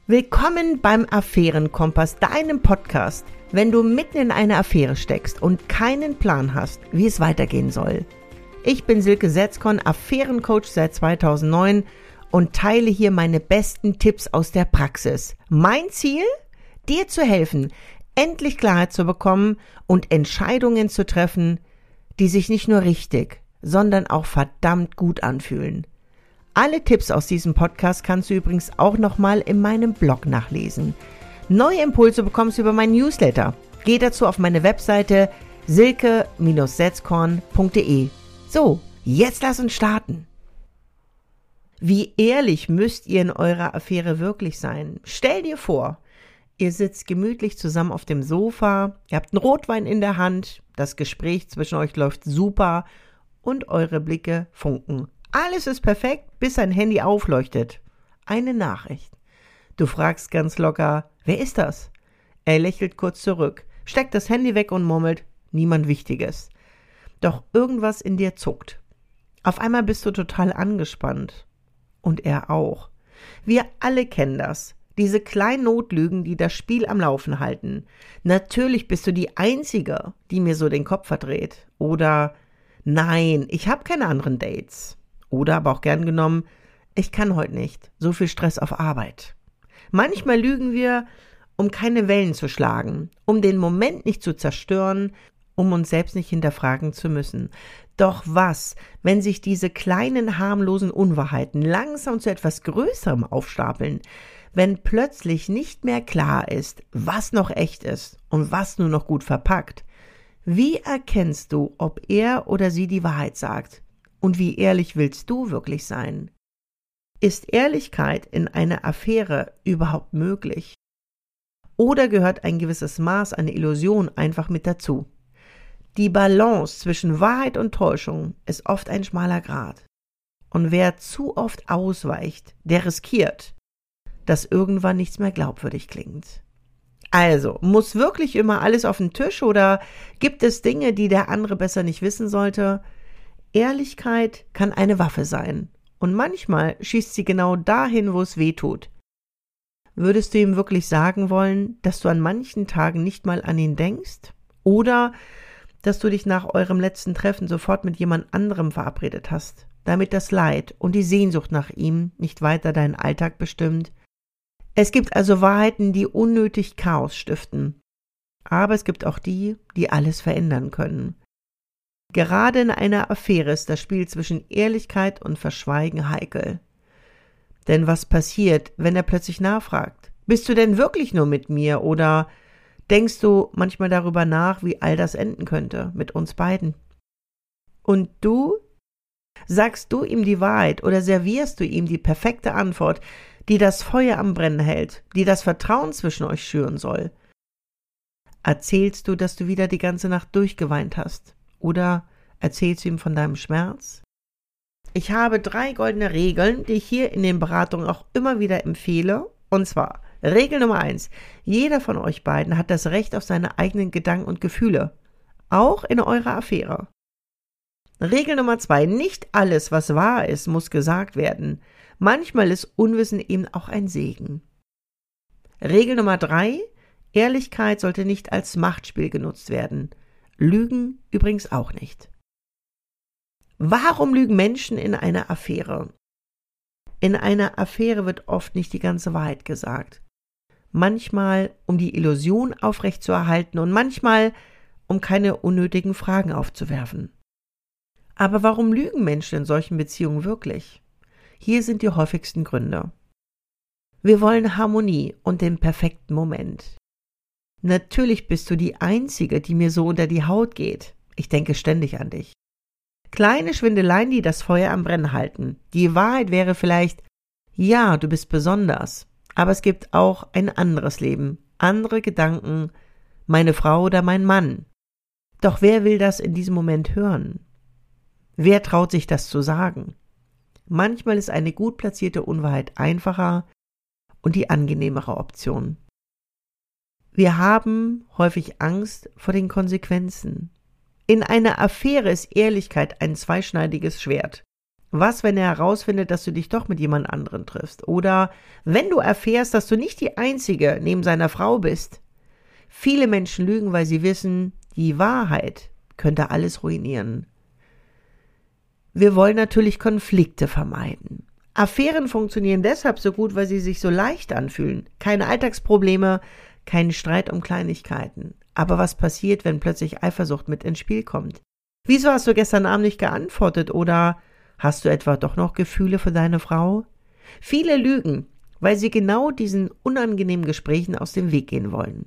Willkommen beim Affärenkompass, deinem Podcast, wenn du mitten in einer Affäre steckst und keinen Plan hast, wie es weitergehen soll. Ich bin Silke Setzkorn, Affärencoach seit 2009 und teile hier meine besten Tipps aus der Praxis. Mein Ziel? Dir zu helfen, endlich Klarheit zu bekommen und Entscheidungen zu treffen, die sich nicht nur richtig, sondern auch verdammt gut anfühlen. Alle Tipps aus diesem Podcast kannst du übrigens auch nochmal in meinem Blog nachlesen. Neue Impulse bekommst du über meinen Newsletter. Geh dazu auf meine Webseite silke-setzkorn.de. So, jetzt lass uns starten. Wie ehrlich müsst ihr in eurer Affäre wirklich sein? Stell dir vor, ihr sitzt gemütlich zusammen auf dem Sofa, ihr habt einen Rotwein in der Hand, das Gespräch zwischen euch läuft super und eure Blicke funken. Alles ist perfekt, bis ein Handy aufleuchtet. Eine Nachricht. Du fragst ganz locker, wer ist das? Er lächelt kurz zurück, steckt das Handy weg und murmelt, niemand Wichtiges. Doch irgendwas in dir zuckt. Auf einmal bist du total angespannt. Und er auch. Wir alle kennen das. Diese kleinen Notlügen, die das Spiel am Laufen halten. Natürlich bist du die Einzige, die mir so den Kopf verdreht. Oder, nein, ich habe keine anderen Dates. Oder aber auch gern genommen, ich kann heute nicht, so viel Stress auf Arbeit. Manchmal lügen wir, um keine Wellen zu schlagen, um den Moment nicht zu zerstören, um uns selbst nicht hinterfragen zu müssen. Doch was, wenn sich diese kleinen harmlosen Unwahrheiten langsam zu etwas Größerem aufstapeln, wenn plötzlich nicht mehr klar ist, was noch echt ist und was nur noch gut verpackt? Wie erkennst du, ob er oder sie die Wahrheit sagt? Und wie ehrlich willst du wirklich sein? Ist Ehrlichkeit in einer Affäre überhaupt möglich? Oder gehört ein gewisses Maß an Illusion einfach mit dazu? Die Balance zwischen Wahrheit und Täuschung ist oft ein schmaler Grat. Und wer zu oft ausweicht, der riskiert, dass irgendwann nichts mehr glaubwürdig klingt. Also, muss wirklich immer alles auf den Tisch oder gibt es Dinge, die der andere besser nicht wissen sollte? Ehrlichkeit kann eine Waffe sein und manchmal schießt sie genau dahin, wo es weh tut. Würdest du ihm wirklich sagen wollen, dass du an manchen Tagen nicht mal an ihn denkst? Oder dass du dich nach eurem letzten Treffen sofort mit jemand anderem verabredet hast, damit das Leid und die Sehnsucht nach ihm nicht weiter deinen Alltag bestimmt? Es gibt also Wahrheiten, die unnötig Chaos stiften. Aber es gibt auch die, die alles verändern können. Gerade in einer Affäre ist das Spiel zwischen Ehrlichkeit und Verschweigen heikel. Denn was passiert, wenn er plötzlich nachfragt? Bist du denn wirklich nur mit mir oder denkst du manchmal darüber nach, wie all das enden könnte mit uns beiden? Und du? Sagst du ihm die Wahrheit oder servierst du ihm die perfekte Antwort, die das Feuer am Brennen hält, die das Vertrauen zwischen euch schüren soll? Erzählst du, dass du wieder die ganze Nacht durchgeweint hast? Oder erzählst du ihm von deinem Schmerz? Ich habe 3 goldene Regeln, die ich hier in den Beratungen auch immer wieder empfehle. Und zwar, Regel Nummer 1. Jeder von euch beiden hat das Recht auf seine eigenen Gedanken und Gefühle. Auch in eurer Affäre. Regel Nummer 2. Nicht alles, was wahr ist, muss gesagt werden. Manchmal ist Unwissen eben auch ein Segen. Regel Nummer 3. Ehrlichkeit sollte nicht als Machtspiel genutzt werden. Lügen übrigens auch nicht. Warum lügen Menschen in einer Affäre? In einer Affäre wird oft nicht die ganze Wahrheit gesagt. Manchmal, um die Illusion aufrechtzuerhalten und manchmal, um keine unnötigen Fragen aufzuwerfen. Aber warum lügen Menschen in solchen Beziehungen wirklich? Hier sind die häufigsten Gründe. Wir wollen Harmonie und den perfekten Moment. Natürlich bist du die Einzige, die mir so unter die Haut geht. Ich denke ständig an dich. Kleine Schwindeleien, die das Feuer am Brennen halten. Die Wahrheit wäre vielleicht, ja, du bist besonders. Aber es gibt auch ein anderes Leben, andere Gedanken, meine Frau oder mein Mann. Doch wer will das in diesem Moment hören? Wer traut sich das zu sagen? Manchmal ist eine gut platzierte Unwahrheit einfacher und die angenehmere Option. Wir haben häufig Angst vor den Konsequenzen. In einer Affäre ist Ehrlichkeit ein zweischneidiges Schwert. Was, wenn er herausfindet, dass du dich doch mit jemand anderen triffst? Oder wenn du erfährst, dass du nicht die Einzige neben seiner Frau bist? Viele Menschen lügen, weil sie wissen, die Wahrheit könnte alles ruinieren. Wir wollen natürlich Konflikte vermeiden. Affären funktionieren deshalb so gut, weil sie sich so leicht anfühlen. Keine Alltagsprobleme, kein Streit um Kleinigkeiten. Aber was passiert, wenn plötzlich Eifersucht mit ins Spiel kommt? Wieso hast du gestern Abend nicht geantwortet? Oder hast du etwa doch noch Gefühle für deine Frau? Viele lügen, weil sie genau diesen unangenehmen Gesprächen aus dem Weg gehen wollen.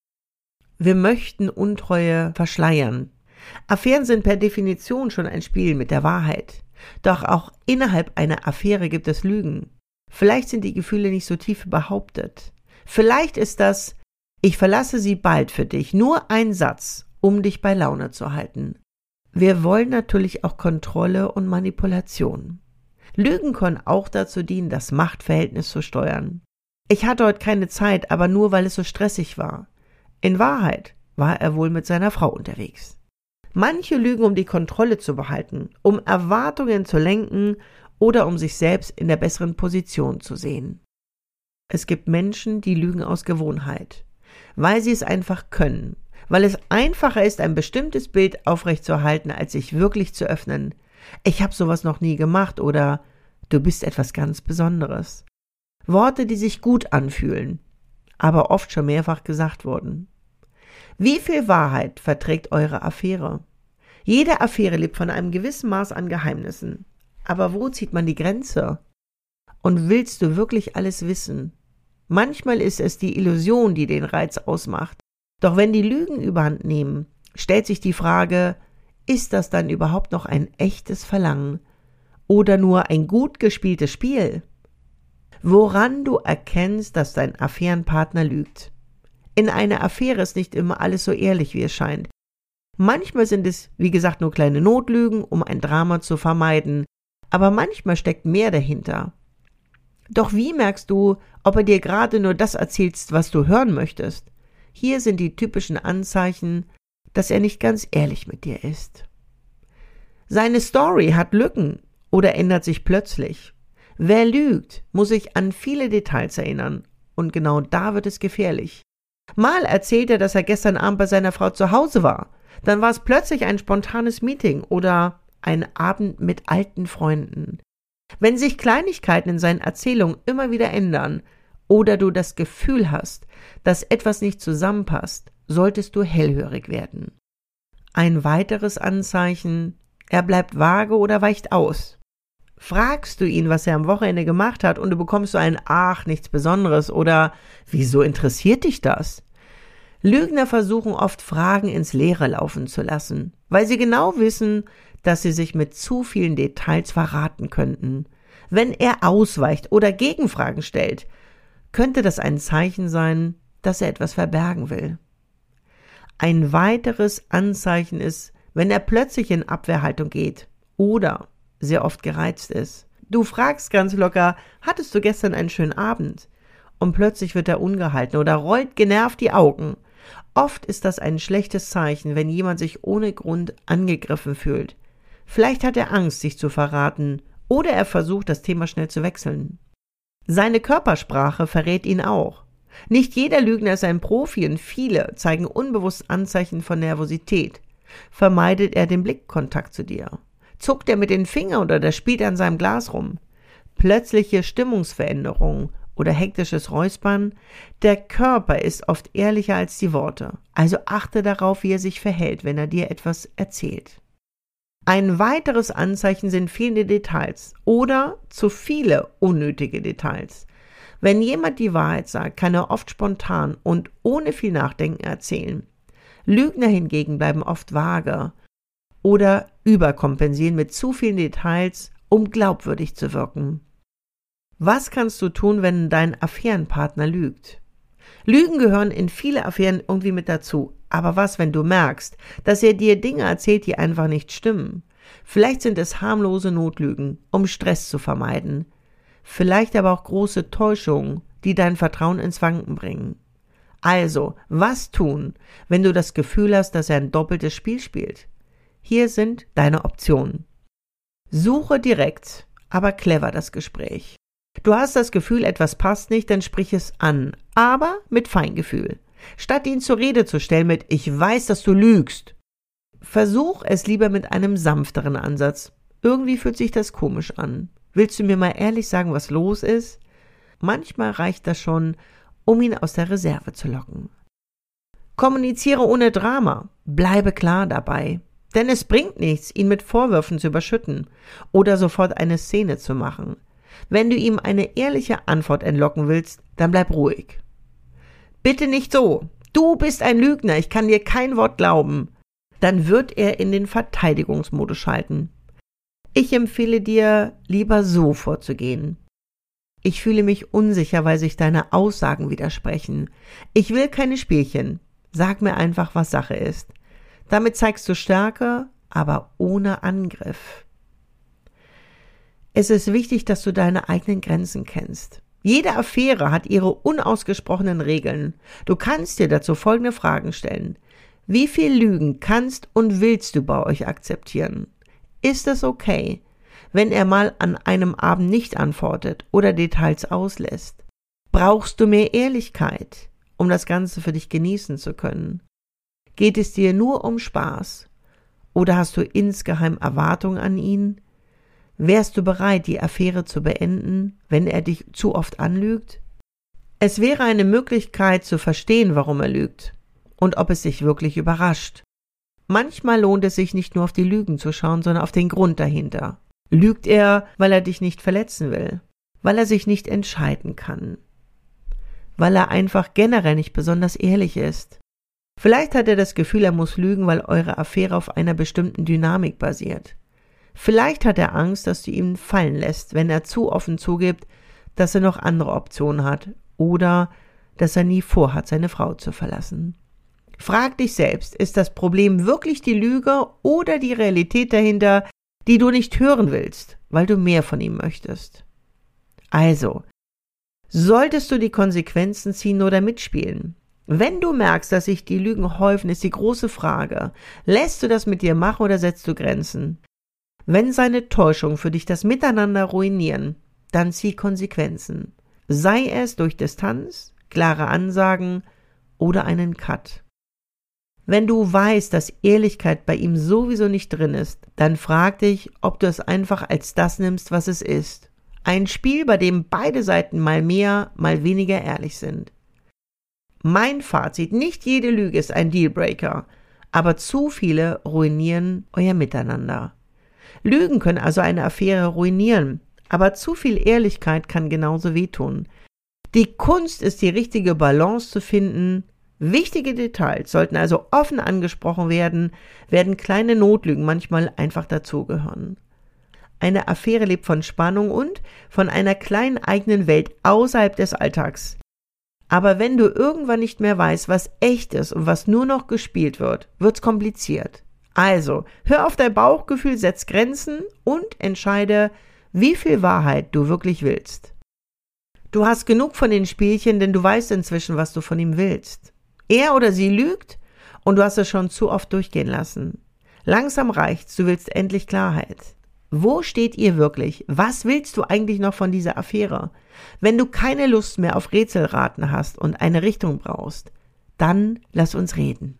Wir möchten Untreue verschleiern. Affären sind per Definition schon ein Spiel mit der Wahrheit. Doch auch innerhalb einer Affäre gibt es Lügen. Vielleicht sind die Gefühle nicht so tief behauptet. Vielleicht ist das: Ich verlasse sie bald für dich, nur ein Satz, um dich bei Laune zu halten. Wir wollen natürlich auch Kontrolle und Manipulation. Lügen können auch dazu dienen, das Machtverhältnis zu steuern. Ich hatte heute keine Zeit, aber nur weil es so stressig war. In Wahrheit war er wohl mit seiner Frau unterwegs. Manche lügen, um die Kontrolle zu behalten, um Erwartungen zu lenken oder um sich selbst in der besseren Position zu sehen. Es gibt Menschen, die lügen aus Gewohnheit, weil sie es einfach können, weil es einfacher ist, ein bestimmtes Bild aufrechtzuerhalten, als sich wirklich zu öffnen. Ich habe sowas noch nie gemacht oder du bist etwas ganz Besonderes. Worte, die sich gut anfühlen, aber oft schon mehrfach gesagt wurden. Wie viel Wahrheit verträgt eure Affäre? Jede Affäre lebt von einem gewissen Maß an Geheimnissen. Aber wo zieht man die Grenze? Und willst du wirklich alles wissen? Manchmal ist es die Illusion, die den Reiz ausmacht. Doch wenn die Lügen überhand nehmen, stellt sich die Frage, ist das dann überhaupt noch ein echtes Verlangen oder nur ein gut gespieltes Spiel? Woran du erkennst, dass dein Affärenpartner lügt? In einer Affäre ist nicht immer alles so ehrlich, wie es scheint. Manchmal sind es, wie gesagt, nur kleine Notlügen, um ein Drama zu vermeiden, aber manchmal steckt mehr dahinter. Doch wie merkst du, ob er dir gerade nur das erzählt, was du hören möchtest? Hier sind die typischen Anzeichen, dass er nicht ganz ehrlich mit dir ist. Seine Story hat Lücken oder ändert sich plötzlich. Wer lügt, muss sich an viele Details erinnern, und genau da wird es gefährlich. Mal erzählt er, dass er gestern Abend bei seiner Frau zu Hause war. Dann war es plötzlich ein spontanes Meeting oder ein Abend mit alten Freunden. Wenn sich Kleinigkeiten in seinen Erzählungen immer wieder ändern oder du das Gefühl hast, dass etwas nicht zusammenpasst, solltest du hellhörig werden. Ein weiteres Anzeichen: Er bleibt vage oder weicht aus. Fragst du ihn, was er am Wochenende gemacht hat, und du bekommst so ein „Ach, nichts Besonderes" oder „Wieso interessiert dich das?" Lügner versuchen oft, Fragen ins Leere laufen zu lassen, weil sie genau wissen, dass sie sich mit zu vielen Details verraten könnten. Wenn er ausweicht oder Gegenfragen stellt, könnte das ein Zeichen sein, dass er etwas verbergen will. Ein weiteres Anzeichen ist, wenn er plötzlich in Abwehrhaltung geht oder sehr oft gereizt ist. Du fragst ganz locker: Hattest du gestern einen schönen Abend? Und plötzlich wird er ungehalten oder rollt genervt die Augen. Oft ist das ein schlechtes Zeichen, wenn jemand sich ohne Grund angegriffen fühlt. Vielleicht hat er Angst, sich zu verraten, oder er versucht, das Thema schnell zu wechseln. Seine Körpersprache verrät ihn auch. Nicht jeder Lügner ist ein Profi und viele zeigen unbewusst Anzeichen von Nervosität. Vermeidet er den Blickkontakt zu dir? Zuckt er mit den Fingern oder der spielt an seinem Glas rum? Plötzliche Stimmungsveränderungen oder hektisches Räuspern? Der Körper ist oft ehrlicher als die Worte. Also achte darauf, wie er sich verhält, wenn er dir etwas erzählt. Ein weiteres Anzeichen sind fehlende Details oder zu viele unnötige Details. Wenn jemand die Wahrheit sagt, kann er oft spontan und ohne viel Nachdenken erzählen. Lügner hingegen bleiben oft vage oder überkompensieren mit zu vielen Details, um glaubwürdig zu wirken. Was kannst du tun, wenn dein Affärenpartner lügt? Lügen gehören in viele Affären irgendwie mit dazu. Aber was, wenn du merkst, dass er dir Dinge erzählt, die einfach nicht stimmen? Vielleicht sind es harmlose Notlügen, um Stress zu vermeiden. Vielleicht aber auch große Täuschungen, die dein Vertrauen ins Wanken bringen. Also, was tun, wenn du das Gefühl hast, dass er ein doppeltes Spiel spielt? Hier sind deine Optionen. Suche direkt, aber clever das Gespräch. Du hast das Gefühl, etwas passt nicht, dann sprich es an, aber mit Feingefühl. Statt ihn zur Rede zu stellen mit „Ich weiß, dass du lügst", versuch es lieber mit einem sanfteren Ansatz. Irgendwie fühlt sich das komisch an. Willst du mir mal ehrlich sagen, was los ist? Manchmal reicht das schon, um ihn aus der Reserve zu locken. Kommuniziere ohne Drama. Bleibe klar dabei. Denn es bringt nichts, ihn mit Vorwürfen zu überschütten oder sofort eine Szene zu machen. Wenn du ihm eine ehrliche Antwort entlocken willst, dann bleib ruhig. Bitte nicht so. Du bist ein Lügner, ich kann dir kein Wort glauben. Dann wird er in den Verteidigungsmodus schalten. Ich empfehle dir, lieber so vorzugehen. Ich fühle mich unsicher, weil sich deine Aussagen widersprechen. Ich will keine Spielchen. Sag mir einfach, was Sache ist. Damit zeigst du Stärke, aber ohne Angriff. Es ist wichtig, dass du deine eigenen Grenzen kennst. Jede Affäre hat ihre unausgesprochenen Regeln. Du kannst dir dazu folgende Fragen stellen. Wie viel Lügen kannst und willst du bei euch akzeptieren? Ist es okay, wenn er mal an einem Abend nicht antwortet oder Details auslässt? Brauchst du mehr Ehrlichkeit, um das Ganze für dich genießen zu können? Geht es dir nur um Spaß? Oder hast du insgeheim Erwartungen an ihn? Wärst du bereit, die Affäre zu beenden, wenn er dich zu oft anlügt? Es wäre eine Möglichkeit zu verstehen, warum er lügt und ob es dich wirklich überrascht. Manchmal lohnt es sich nicht nur auf die Lügen zu schauen, sondern auf den Grund dahinter. Lügt er, weil er dich nicht verletzen will? Weil er sich nicht entscheiden kann? Weil er einfach generell nicht besonders ehrlich ist? Vielleicht hat er das Gefühl, er muss lügen, weil eure Affäre auf einer bestimmten Dynamik basiert. Vielleicht hat er Angst, dass du ihn fallen lässt, wenn er zu offen zugibt, dass er noch andere Optionen hat oder dass er nie vorhat, seine Frau zu verlassen. Frag dich selbst, ist das Problem wirklich die Lüge oder die Realität dahinter, die du nicht hören willst, weil du mehr von ihm möchtest? Also, solltest du die Konsequenzen ziehen oder mitspielen? Wenn du merkst, dass sich die Lügen häufen, ist die große Frage, lässt du das mit dir machen oder setzt du Grenzen? Wenn seine Täuschungen für dich das Miteinander ruinieren, dann zieh Konsequenzen. Sei es durch Distanz, klare Ansagen oder einen Cut. Wenn du weißt, dass Ehrlichkeit bei ihm sowieso nicht drin ist, dann frag dich, ob du es einfach als das nimmst, was es ist. Ein Spiel, bei dem beide Seiten mal mehr, mal weniger ehrlich sind. Mein Fazit, nicht jede Lüge ist ein Dealbreaker, aber zu viele ruinieren euer Miteinander. Lügen können also eine Affäre ruinieren, aber zu viel Ehrlichkeit kann genauso wehtun. Die Kunst ist, die richtige Balance zu finden. Wichtige Details sollten also offen angesprochen werden kleine Notlügen manchmal einfach dazugehören. Eine Affäre lebt von Spannung und von einer kleinen eigenen Welt außerhalb des Alltags. Aber wenn du irgendwann nicht mehr weißt, was echt ist und was nur noch gespielt wird, wird's kompliziert. Also, hör auf dein Bauchgefühl, setz Grenzen und entscheide, wie viel Wahrheit du wirklich willst. Du hast genug von den Spielchen, denn du weißt inzwischen, was du von ihm willst. Er oder sie lügt und du hast es schon zu oft durchgehen lassen. Langsam reicht's, du willst endlich Klarheit. Wo steht ihr wirklich? Was willst du eigentlich noch von dieser Affäre? Wenn du keine Lust mehr auf Rätselraten hast und eine Richtung brauchst, dann lass uns reden.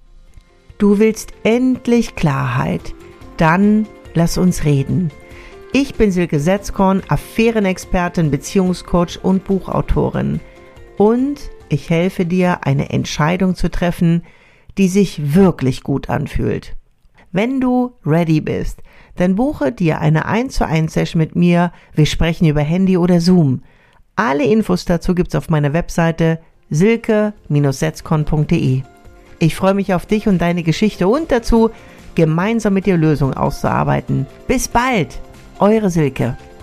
Du willst endlich Klarheit, dann lass uns reden. Ich bin Silke Setzkorn, Affärenexpertin, Beziehungscoach und Buchautorin. Und ich helfe dir, eine Entscheidung zu treffen, die sich wirklich gut anfühlt. Wenn du ready bist, dann buche dir eine 1:1 Session mit mir. Wir sprechen über Handy oder Zoom. Alle Infos dazu gibt's auf meiner Webseite silke-setzkorn.de. Ich freue mich auf dich und deine Geschichte und dazu, gemeinsam mit dir Lösungen auszuarbeiten. Bis bald, eure Silke.